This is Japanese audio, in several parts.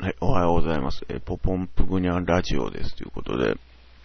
はい、おはようございます。ポポンプグニャンラジオですということで、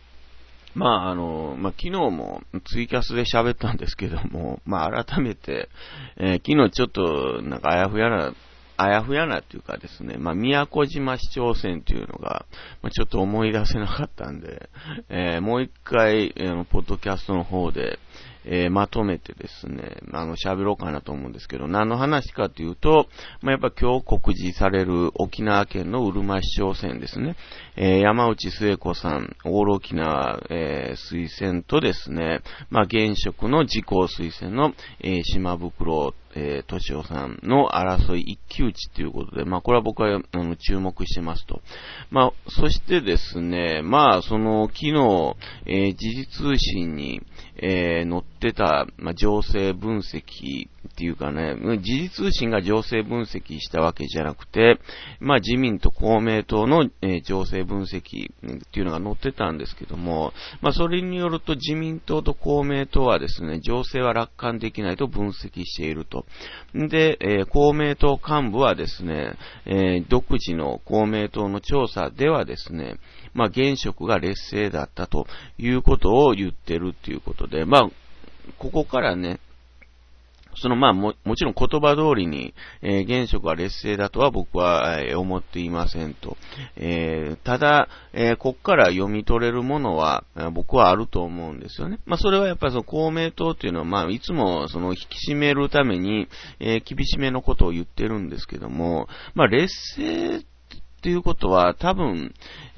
昨日もツイキャスで喋ったんですけども、改めて、昨日ちょっと、あやふやなっていうかですね、宮古島市長選っていうのが、ちょっと思い出せなかったんで、もう一回、ポッドキャストの方で、まとめてですね、喋ろうかなと思うんですけど、何の話かというと、やっぱ今日告示される沖縄県のうるま市長選ですね、山内末子さん、オール沖縄、推薦とですね、現職の自公推薦の、島袋、敏夫さんの争い一騎打ちということで、これは僕は注目してますと。そしてですね、昨日、時事通信に、載ってた、情勢分析っていうかね、時事通信が情勢分析したわけじゃなくて、自民と公明党の、情勢分析っていうのが載ってたんですけども、それによると自民党と公明党はですね、情勢は楽観できないと分析していると。で、公明党幹部はですね、独自の公明党の調査ではですね、現職が劣勢だったということを言ってるっていうことで、ここからね、もちろん言葉通りに、現職は劣勢だとは僕は、思っていませんと。ただ、ここから読み取れるものは、僕はあると思うんですよね。それはやっぱりその公明党っていうのは、いつもその引き締めるために、厳しめのことを言ってるんですけども、劣勢っていうことは多分、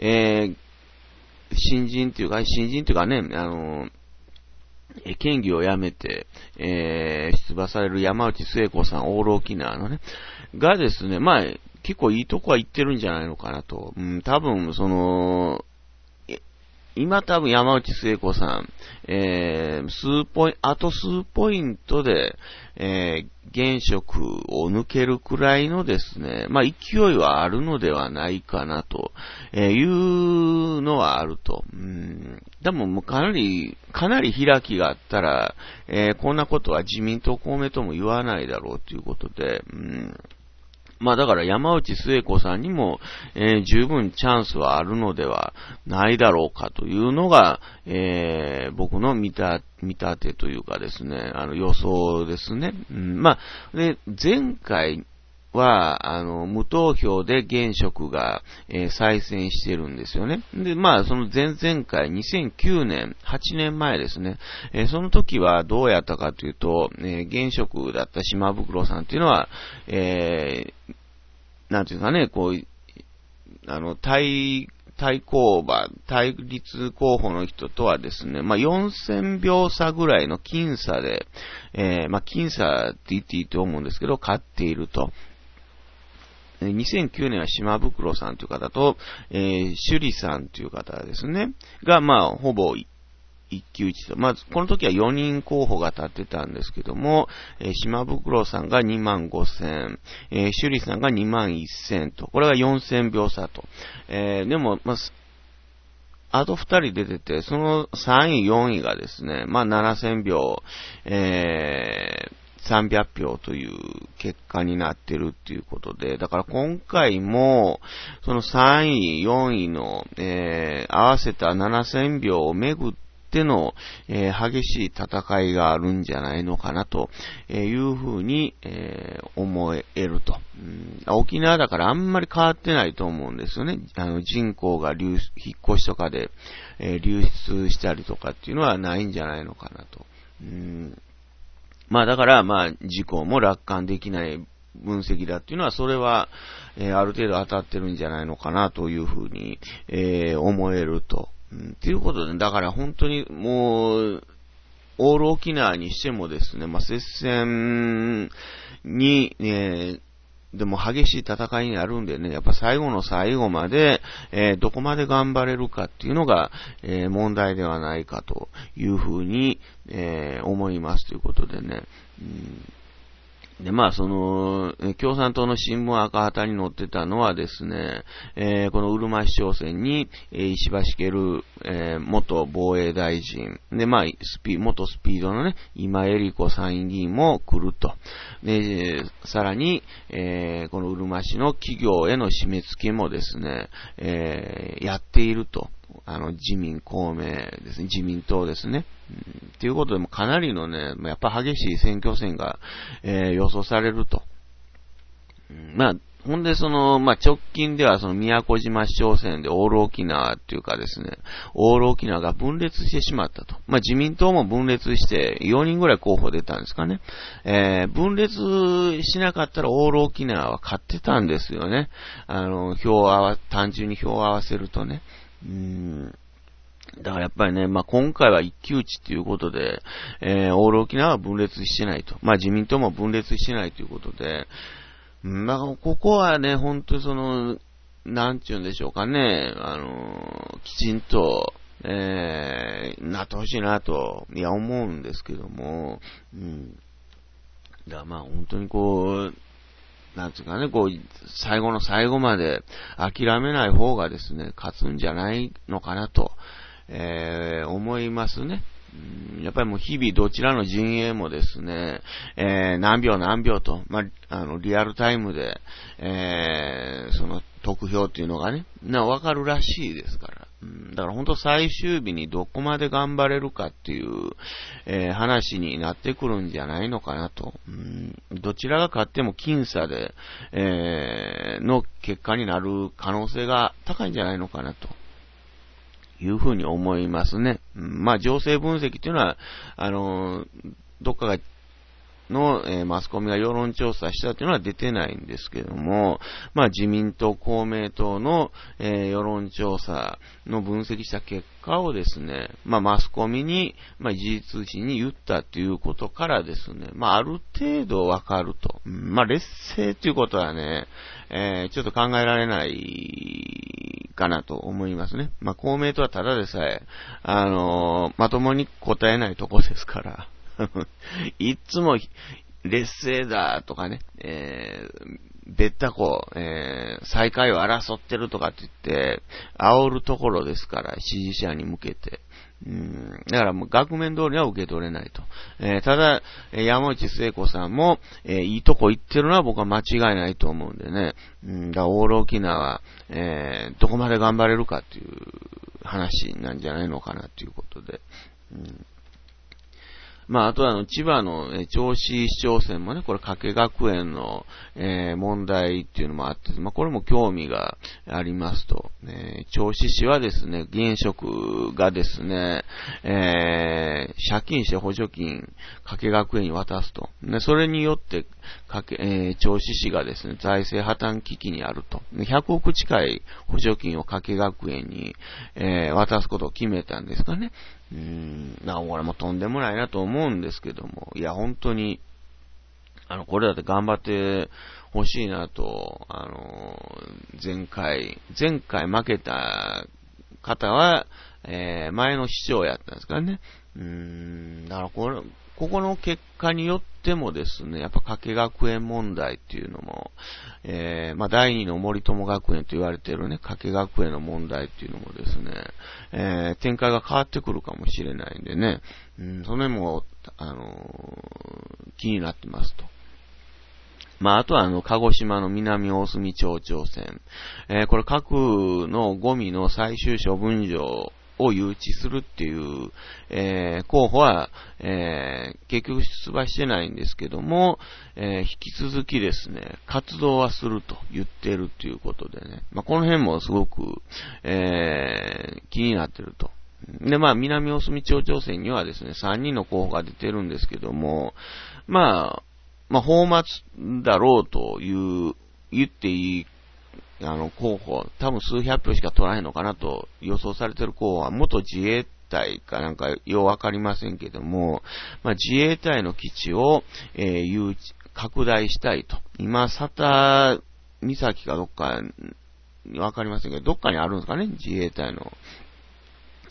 新人っていうかね、県議を辞めて、出馬される山内末子さん、オール沖縄のね、がですね、結構いいとこは行ってるんじゃないのかなと。多分、今多分山内末子さん、あと数ポイントで、現職を抜けるくらいのですね、勢いはあるのではないかなと、いうのはあると。でもかなり開きがあったら、こんなことは自民党公明党も言わないだろうということで、だから山内末子さんにも、十分チャンスはあるのではないだろうかというのが、僕の見立てというかですね、予想ですね。で、前回は、無投票で現職が、再選してるんですよね。で、その前々回、2009年、8年前ですね。その時はどうやったかというと、現職だった島袋さんっていうのは、なんていうかね、対立候補の人とはですね、4000票差ぐらいの僅差で、僅差って言っていいと思うんですけど、勝っていると。2009年は島袋さんという方と、首里さんという方ですね、が、ほぼ一騎打ちと。この時は4人候補が立ってたんですけども、島袋さんが25,000、首里さんが21,000と、これが4000票差と。でも、あと2人出てて、その3位、4位がですね、7000票、300票という結果になってるっていうことで、だから今回も、その3位、4位の、合わせた7000票をめぐっての、激しい戦いがあるんじゃないのかなというふうに、思えると。沖縄だからあんまり変わってないと思うんですよね。人口が引っ越しとかで、流出したりとかっていうのはないんじゃないのかなと。だから、事項も楽観できない分析だっていうのは、それは、ある程度当たってるんじゃないのかなというふうに、思えると。ということで、だから本当にもう、オール沖縄にしてもですね、接戦に、でも激しい戦いになるんでね、やっぱ最後の最後まで、どこまで頑張れるかっていうのが、問題ではないかというふうに、思いますということでね。 で、まあ、共産党の新聞赤旗に載ってたのはですね、このうるま市長選に、石橋圭、元防衛大臣、で、まあ、元スピードのね、今江里子参院議員も来ると。で、さらに、このうるま市の企業への締め付けもですね、やっていると。自民、公明ですね、自民党ですね。ということでもかなりのね、やっぱ激しい選挙戦が、予想されると。まあ、ほんで直近では宮古島市長選でオール沖縄っていうかですね、オール沖縄が分裂してしまったと。まあ自民党も分裂して4人ぐらい候補出たんですかね。分裂しなかったらオール沖縄は勝ってたんですよね。単純に票を合わせるとね。だからやっぱりね、まあ、今回は一騎打ちということで、オール沖縄は分裂してないと。まあ、自民党も分裂してないということで、まあ、ここはね、本当になんて言うんでしょうかね、きちんと、なってほしいなと、思うんですけども、だからまあ、本当になんつうかね、最後の最後まで諦めない方がですね、勝つんじゃないのかなと、思いますね。やっぱりもう日々どちらの陣営もですね、何秒と、まあ、リアルタイムで、得票っていうのがね、わかるらしいですから。だから本当最終日にどこまで頑張れるかっていう、話になってくるんじゃないのかなと。どちらが勝っても僅差で、の結果になる可能性が高いんじゃないのかなと。いうふうに思いますね。まあ、情勢分析っていうのは、どっかの、マスコミが世論調査したっていうのは出てないんですけども、まあ、自民党、公明党の、世論調査の分析した結果をですね、まあ、マスコミに、まあ、事実通信に言ったっていうことからですね、まあ、ある程度わかると。まあ、劣勢っていうことはね、ちょっと考えられないかなと思いますね。まあ、公明党はただでさえ、まともに答えないとこですから。いつも劣勢だとかね、別った最下位を争ってるとかって言って、煽るところですから、支持者に向けて。だからもう額面通りは受け取れないと。ただ、山内聖子さんも、いいとこ行ってるのは僕は間違いないと思うんでね。だからオール沖縄、どこまで頑張れるかっていう話なんじゃないのかなということで。まあ、あとは千葉の、銚子市長選もね、これ、加計学園の、問題っていうのもあって、まあ、これも興味がありますと、銚子市はですね、現職がですね、借金して補助金、加計学園に渡すと。で、それによって、銚子市がですね、財政破綻危機にあると。100億近い補助金を加計学園に、渡すことを決めたんですかね。これもとんでもないなと思うんですけども、いや、本当に、これだって頑張ってほしいなと、前回負けた方は、前の市長やったんですからね。だからここの結果によってもですね、やっぱ加計学園問題っていうのも、まあ第二の森友学園と言われているね、加計学園の問題っていうのもですね、展開が変わってくるかもしれないんでね、それも、気になってますと。まあ、あとは鹿児島の南大隅町長選。これ核のゴミの最終処分場を誘致するっていう、候補は、結局出馬してないんですけども、引き続きですね、活動はすると言っているということでね、まあ、この辺もすごく、気になってると。で、まあ、南大隅町長選にはですね、3人の候補が出てるんですけども、まあ、放末だろうと言っていい、候補、多分数百票しか取らへんのかなと予想されている候補は、元自衛隊かなんかようわかりませんけども、まあ、自衛隊の基地を、拡大したいと。今、佐田岬かどっか、わかりませんけど、どっかにあるんですかね、自衛隊の。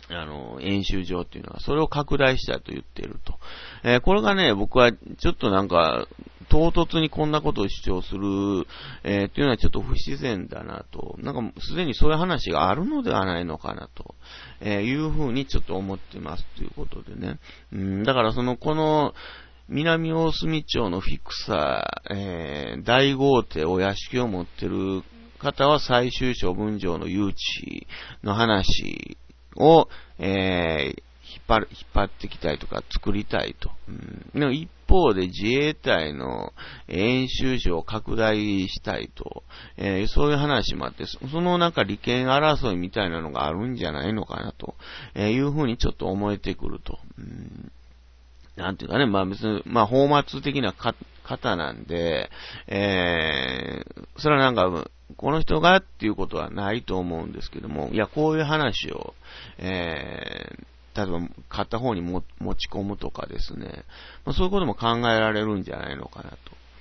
演習場っていうのは、それを拡大したと言っていると。これがね、僕はちょっとなんか、唐突にこんなことを主張する、っていうのはちょっと不自然だなと。なんか、すでにそういう話があるのではないのかなと、いうふうにちょっと思ってますということでね。だからこの、南大隅町のフィクサー、大豪邸お屋敷を持ってる方は最終処分場の誘致の話を、引っ張ってきたいとか作りたいと。でも一方で自衛隊の演習場を拡大したいと、そういう話もあって、そのなんか利権争いみたいなのがあるんじゃないのかなと、いうふうにちょっと思えてくると。なんていうかね、まあ別に、まあ放末的な方なんで、それはなんか、この人がっていうことはないと思うんですけども、いや、こういう話を、例えば、買った方に持ち込むとかですね、まあ、そういうことも考えられるんじゃないのかなと。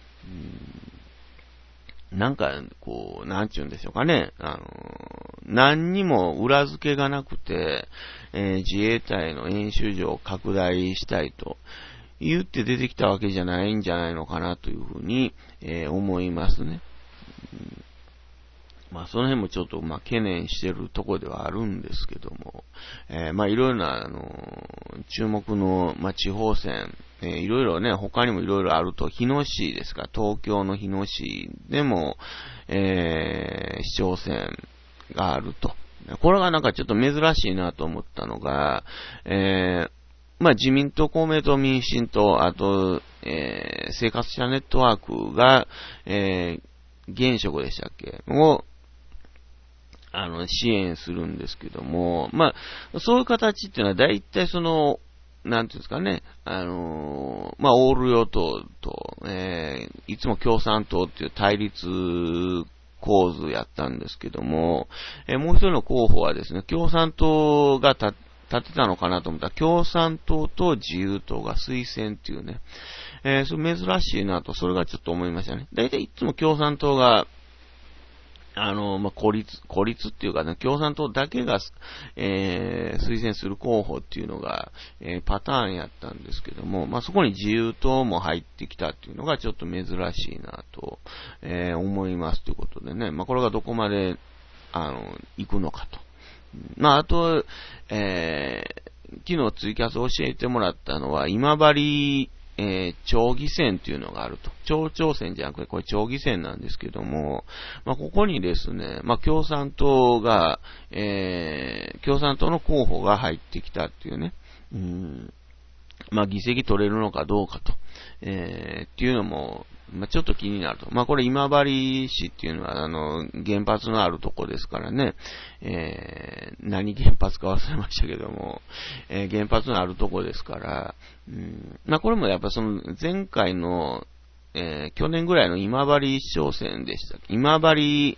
なんか、こう、なんちゅうんでしょうかね。何にも裏付けがなくて、自衛隊の演習場を拡大したいと言って出てきたわけじゃないんじゃないのかなというふうに、思いますね。まあ、その辺もちょっと、まあ、懸念してるところではあるんですけども、まあ、いろいろな、注目の、まあ、地方選、いろいろね、他にもいろいろあると、日野市ですか、東京の日野市でも、市長選があると。これがなんかちょっと珍しいなと思ったのが、まあ、自民党、公明党、民進党、あと、生活者ネットワークが、現職でしたっけを、支援するんですけども、まあ、そういう形っていうのは大体なんていうんですかね、まあ、オール与党と、いつも共産党っていう対立構図やったんですけども、もう一人の候補はですね、共産党が立てたのかなと思ったら、共産党と自由党が推薦っていうね、それ珍しいなと、それがちょっと思いましたね。大体いつも共産党が、まあ、孤立っていうかね、共産党だけが、推薦する候補っていうのが、パターンやったんですけども、まあ、そこに自由党も入ってきたっていうのがちょっと珍しいなと、思いますということでね、まあ、これがどこまで、行くのかと。まあ、あと、昨日ツイキャス教えてもらったのは、今治、町議選っていうのがあると。町長選じゃなくて、これ町議選なんですけども、まあ、ここにですね、まあ、共産党の候補が入ってきたっていうね、まあ、議席取れるのかどうかと、っていうのも、まあ、ちょっと気になると。まあ、これ今治市っていうのは、原発のあるとこですからね、何原発か忘れましたけども、原発のあるとこですから、まあ、これもやっぱ前回の、去年ぐらいの今治市長選でしたっけ？今治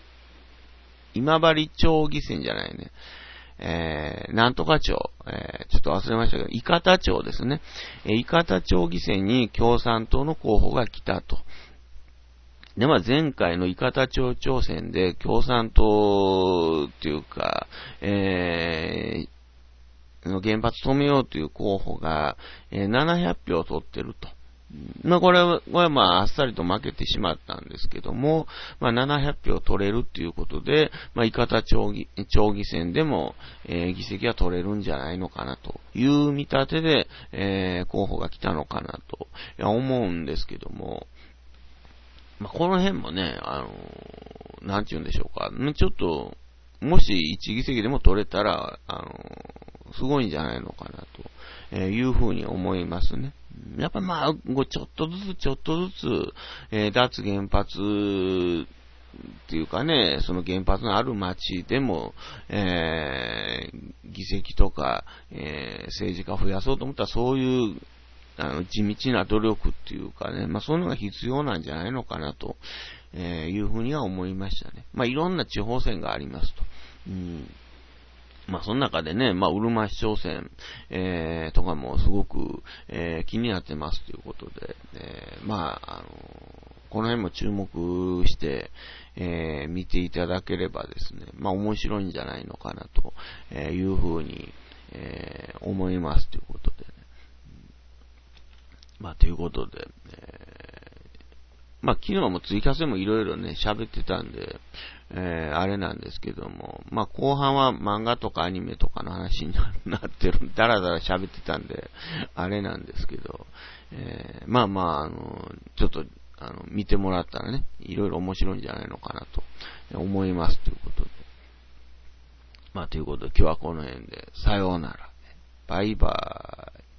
町議選じゃないね。なんとか町、ちょっと忘れましたけど、伊方町ですね。伊方町議選に共産党の候補が来たと。で、まあ、前回の伊方町長選で共産党っていうか、原発止めようという候補が、700票取ってると。まあ、これはまあ、あっさりと負けてしまったんですけども、まあ、700票取れるっていうことで、まあ、伊方町議選でも、議席は取れるんじゃないのかなという見立てで、候補が来たのかなと思うんですけども、まあ、この辺もね、なんて言うんでしょうか、ちょっと、もし1議席でも取れたら、すごいんじゃないのかなというふうに思いますね。やっぱまあ、ちょっとずつ、脱原発っていうかね、その原発のある町でも、議席とか、政治家を増やそうと思ったらそういう地道な努力っていうかね、まあそういうのが必要なんじゃないのかなと、いうふうには思いましたね。まあいろんな地方選がありますと。まあその中でね、まあうるま市長選、とかもすごく、気になってますということで、まあこの辺も注目して、見ていただければですね、まあ面白いんじゃないのかなというふうに、 思いますということでね。ということで、昨日もツイキャスでもいろいろね、喋ってたんで、あれなんですけども、後半は漫画とかアニメとかの話になってる、だらだら喋ってたんで、あれなんですけど、ちょっと、見てもらったらね、いろいろ面白いんじゃないのかなと思いますということで。ということで今日はこの辺で、さようなら。バイバーイ。